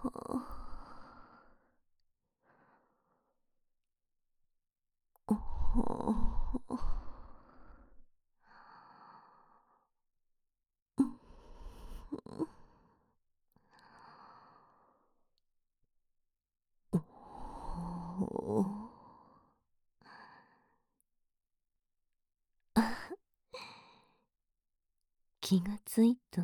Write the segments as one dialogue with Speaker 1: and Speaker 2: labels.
Speaker 1: 気がついた？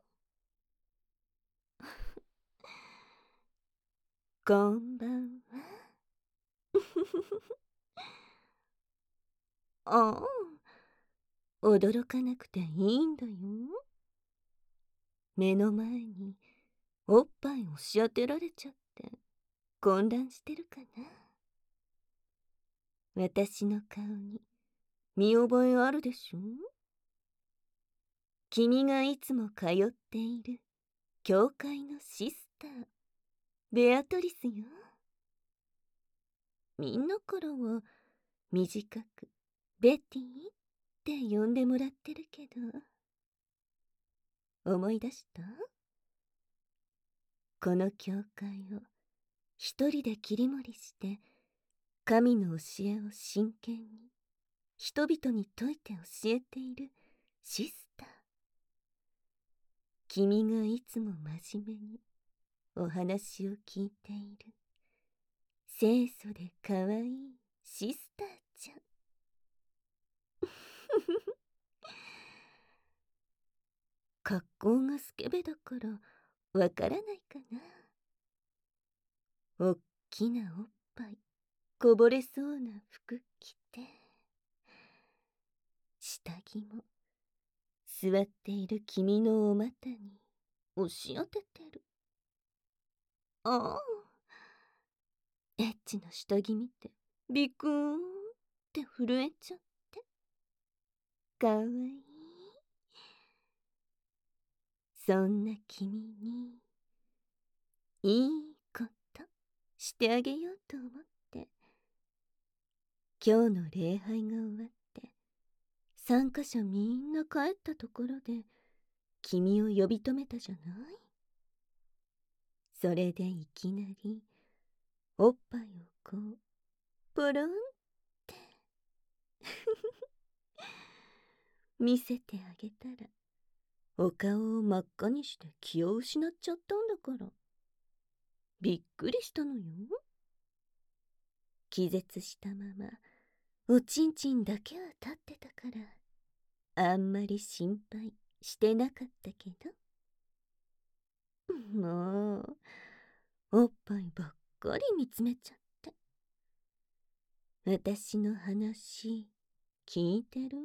Speaker 1: こんばんは。ああ、驚かなくていいんだよ。目の前におっぱい押し当てられちゃって混乱してるかな。私の顔に見覚えあるでしょ？君がいつも通っている教会のシスター、ベアトリスよ。みんなからは短くベティって呼んでもらってるけど、思い出した？この教会を一人で切り盛りして神の教えを真剣に人々に説いて教えているシスター。君がいつも真面目にお話を聞いている清楚でかわいいシスターちゃん。格好がスケベだからわからないかな。おっきなおっぱいこぼれそうな服着て、下着も座っている君のお股に押し当ててる。ああ、エッチな下着見てビクーンって震えちゃって、かわいい。そんな君にいいことしてあげようと思って、今日の礼拝が終わって参加者みんな帰ったところで君を呼び止めたじゃない。それでいきなりおっぱいをこうポロンって見せてあげたら、お顔を真っ赤にして気を失っちゃったんだから、びっくりしたのよ。気絶したままおちんちんだけは立ってたからあんまり心配してなかったけど、もうおっぱいばっかり見つめちゃって。私の話聞いてる？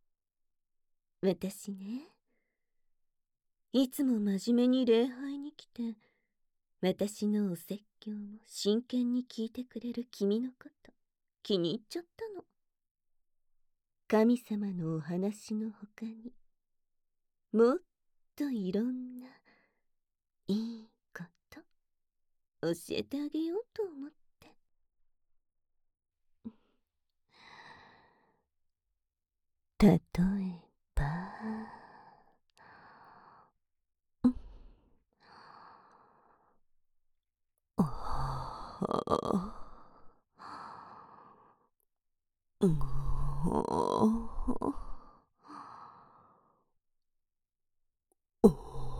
Speaker 1: 私ね、いつも真面目に礼拝に来て私のお説教を真剣に聞いてくれる君のこと気に入っちゃったの。神様のお話の他にもっといろんないいこと教えてあげようと思って。例えば、おーおーお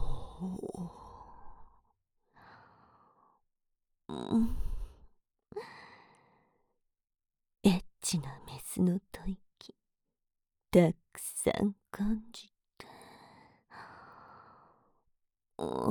Speaker 1: ーエッチなメスの吐息たくさん感じて、お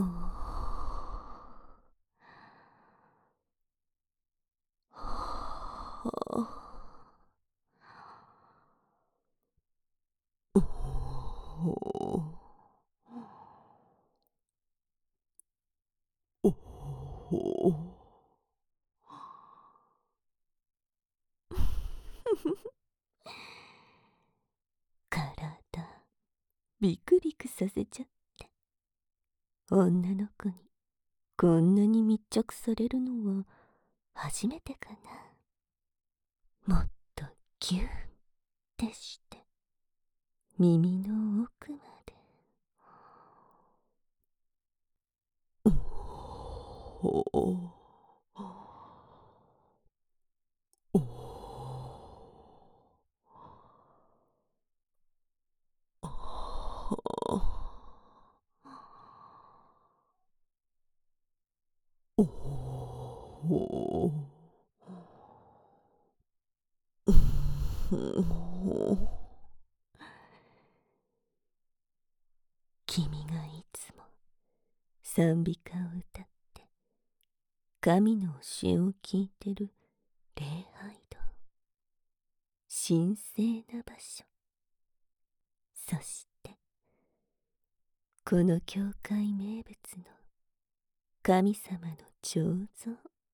Speaker 1: 体ビクビクさせちゃって、女の子にこんなに密着されるのは初めてかな。もっとギューってして耳の奥まで。お君がいつも賛美歌を歌って神の教えを聞いてる礼拝堂、神聖な場所、そしてこの教会名物の神様の彫像、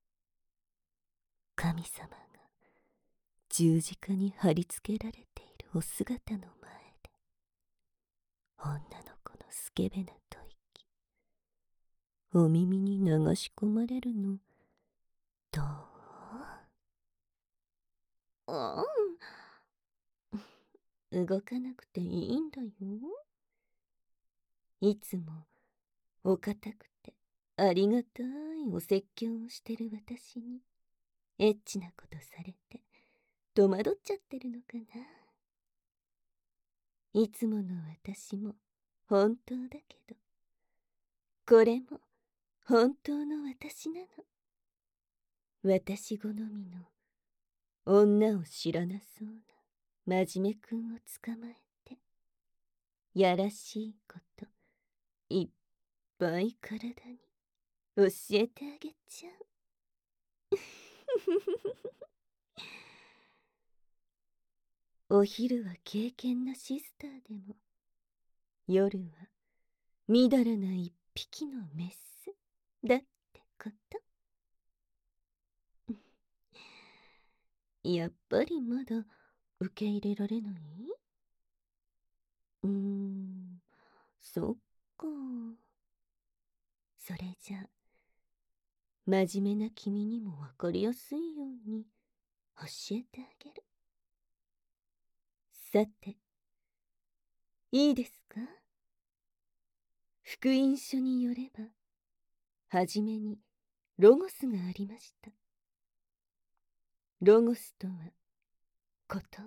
Speaker 1: 神様が十字架に貼り付けられているお姿の前で、女の子のスケベな吐息、お耳に流し込まれるの、どう？動かなくていいんだよ。いつもお堅くてありがたいお説教をしてる私にエッチなことされて戸惑っちゃってるのかな。いつもの私も本当だけど、これも本当の私なの。私好みの女を知らなそうな真面目くんを捕まえて、やらしいこといっぱい体に教えてあげちゃう。お昼は敬虔なシスターでも、夜はみだらな一匹のメスだってこと。やっぱりまだ受け入れられない？そっか。それじゃあ、真面目な君にもわかりやすいように教えてあげる。さて、いいですか？福音書によれば、はじめにロゴスがありました。ロゴスとは言葉、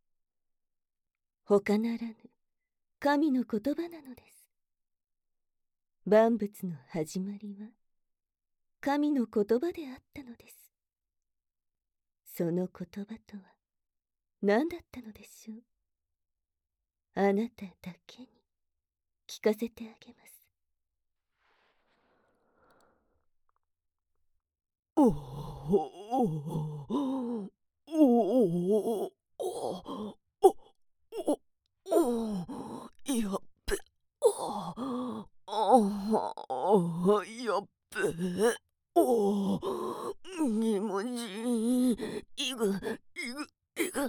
Speaker 1: 他ならぬ神の言葉なのです。万物の始まりは神の言葉であったのです。その言葉とは何だったのでしょう。あなただけに聞かせてあげます。おおおおやっべ、やっべ、にもじ、いぐ、いぐ、いぐ、いぐ、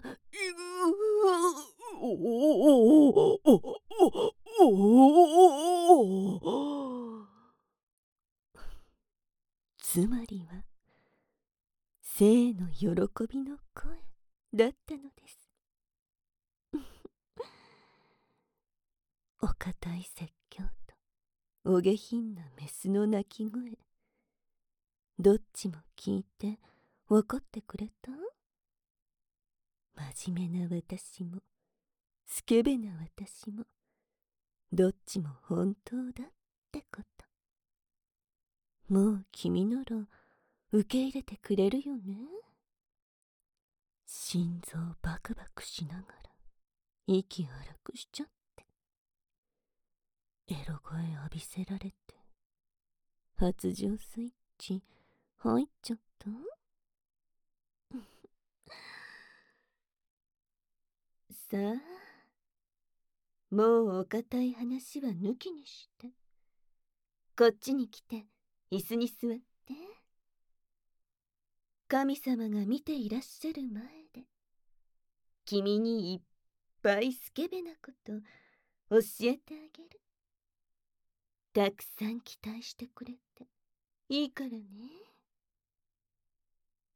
Speaker 1: おおつまりは、生の喜びの声だったのです。お堅い説教とお下品なメスの鳴き声、どっちも聞いて分かってくれた？真面目な私もスケベな私もどっちも本当だってこと。もう君なら受け入れてくれるよね？心臓バクバクしながら息荒くしちゃって、エロ声浴びせられて発情スイッチ入っちゃった？さあ、もうお堅い話は抜きにして、こっちに来て椅子に座って。神様が見ていらっしゃる前で、君にいっぱいスケベなこと教えてあげる。たくさん期待してくれていいからね。